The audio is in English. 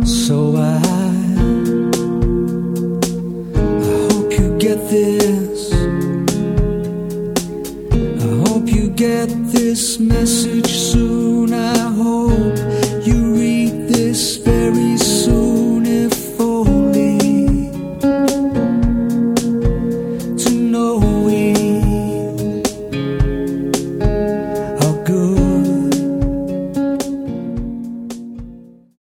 So I hope you get this. I hope you get this message soon. I hope